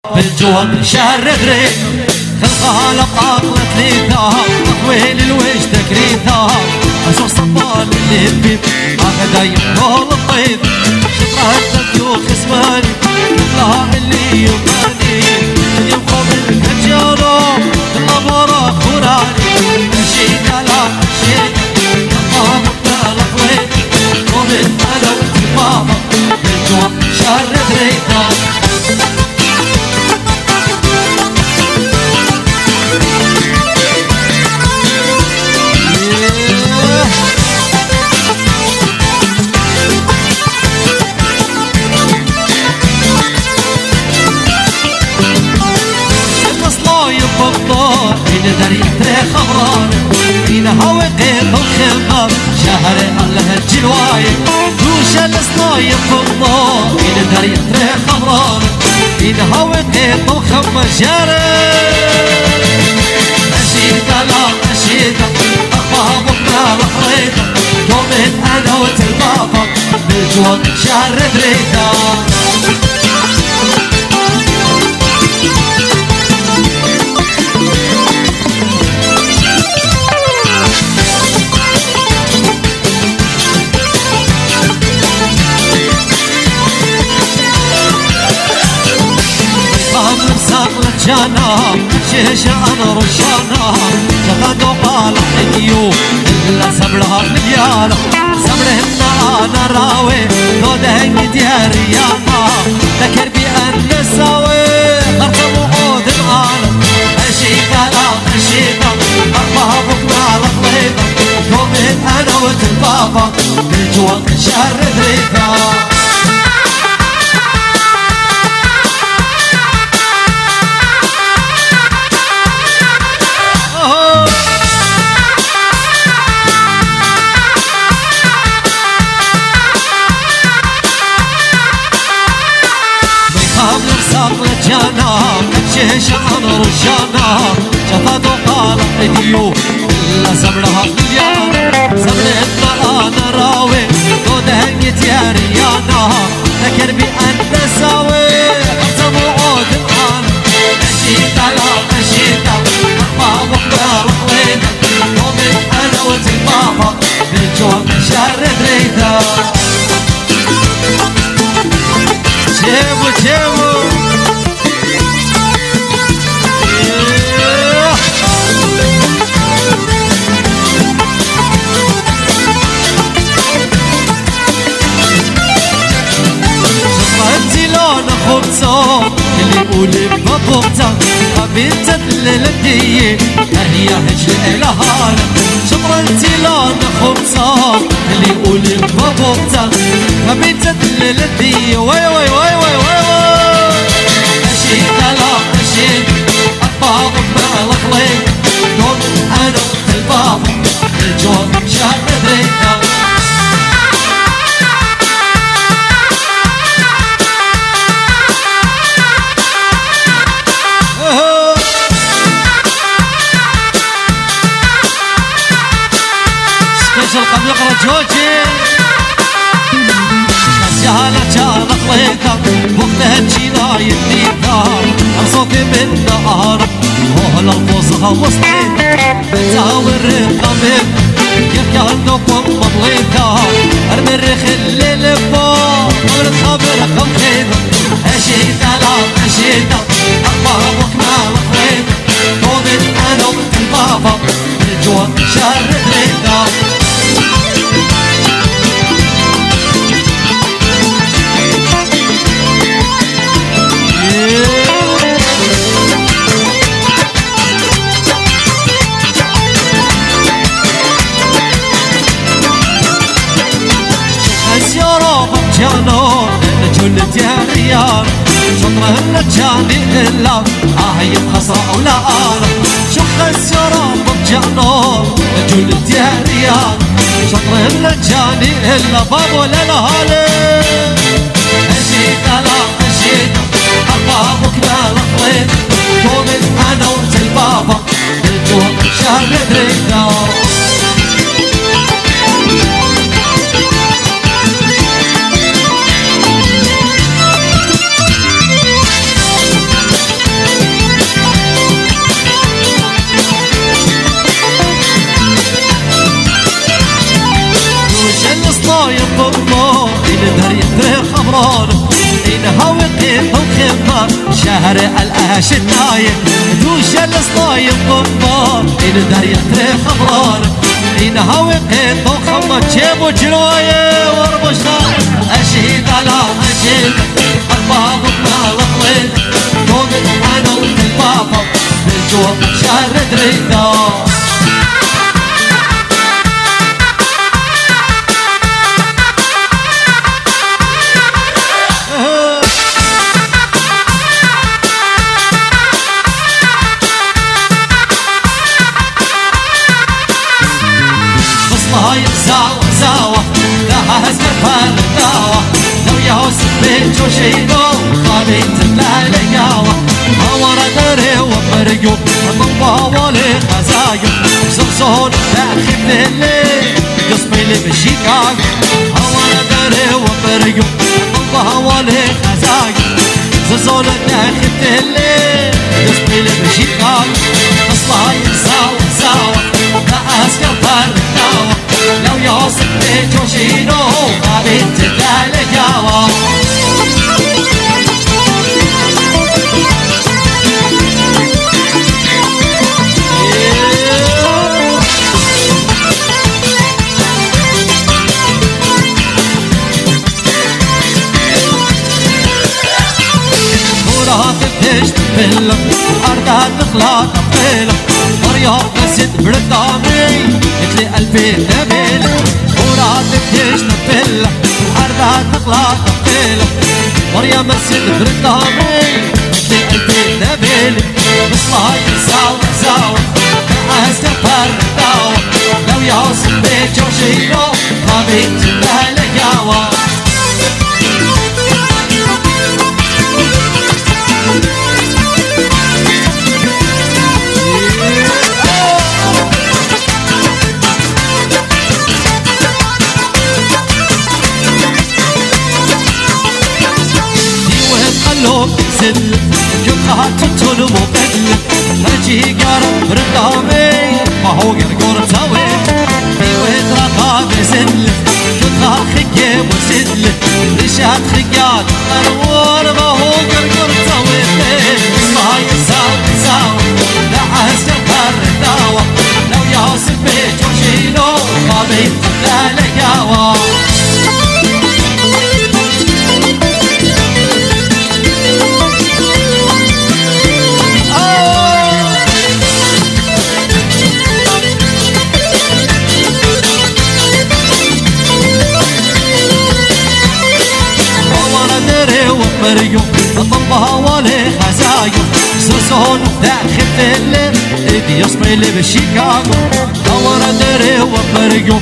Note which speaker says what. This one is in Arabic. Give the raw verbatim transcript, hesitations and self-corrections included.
Speaker 1: بالجوع شردري خلقها لقاطلة ليثا طويل الوجه تكريثا أشوف صبان اللي بيب هكذا يطول الطيب شطرها الديوخ اسماني لها اللي يماني يبقى من الجارة الأمارة خوراني مشيت على مشيت الله مقدار طويل ومن أنا وانتفاضة بالجوع شردري شهر الله الجلواي دوش الصنايم بالله إلى دري تريخ خمران إذا هوي قيط وخم جاري أشيدة لا أشيدة أخبار بكرة وحريدة يومين أنا وتلبابا بالجوان شهر دريدة جانا شيشة أنا رشانا جغد وقال حيو إلا سبلها مليانا سبلهن أنا راوي لو دهني دياريانا ذكر بأن نساوي غرقم وعود معانا أشيدا لا أشيدا أربعة بكنا لخليدا يومين أنا وتلبابا بالجوان شهر دريدا شيشة أنا رجانا شفت وقال حيو إلا سبلها مليانا سبلهن أنا راوي لو دهني دياريانا ذكر بأن نساوي قسم وعود معانا أشيدة لا أشيدة أربعة بكرة رخوينا يومين أنا وتلبابا بالجوع شهر دريدة جيبو جيبو اللي يقول ببوبتا بنت الليلتي هي هجل الهانا شمرة انتلان خبصة اللي يقول ببوبتا بنت الليلتي واي واي واي واي واي أشيد لا أشيد أطباق بالخليل يوم أنا الباب الجوع شهر دريدا قد يقرا جوجي سهلة كان خليتها وقتها تجينا يديتها صوتي من نهار وهلا الفصحى وسطيت تساوي الرقة من كيف كان نقوم مضليتها ارمي الريخ اللي لفوق قبل خبر رقم خيدة اشيدة لا اشيدة أربعة وكمال خليتها قومت انا وانت البابا الجوع شهر دريدة جانو جل دياريان شطرهن جاني إلا آهي بخصرة ولا أنا شخ السراب بجانو جل دياريان شطرهن جاني إلا باب ولا لهالي أشيد لا أشيد أربابك لا لخلين يومين أنا وانت البابا بالجوع شهر دريدا خمران إنها وقف وخمار شهر الأشد نايم دوش الصايم قمار إن دريت خمران إنها وقف وخمار جيبوا جلوية وربشنا أشهد على أشهد أربابنا لطوين قومت أنا والبابا بالجوع شهر دريدا هاي زاوة زاوة لها هزر فالداوة لو يوسف بيت وشيدو خابيت اللالقاوة هورا دري وبرقو طبا ولي خزايو زغزون داخل الليل قصبي لي بشيكاك هورا دري وبرقو طبا ولي خزايو زغزون داخل الليل قصبي لي بشيكاك اصلا زاوة زاوة لا اسكر فالداوة لو يوصف بيت وشينو غابت الدالقاوة وراها تبتش تبلك أرضها تخلق تبلك مريم قصد بردامي قلتلي قلبي نبيلك وراها تبتش تبلك أرضها تخلق تبلك مريم قصد بردامي قلتلي قلبي نبيلك بصلاي زاوة زاوة أهزك فرداوة لو يوصل بيت وشيلو غابت الدالقاوة زل جلها تطل مقل نجي قرب بردامي ما هو قرقور تسوي بيوت رقاب زل جلها خية وزل رشاد خيات أنوار ما هو قرقور تسوي صاي زاو زاو لعز الداوة لو يوصل بيت وشيلو ما بيت الدالقاوة مريو طبها ولي خزايو سوسون داخل الليل ايدي يصبي لي بشيكاغو دور دري ومريو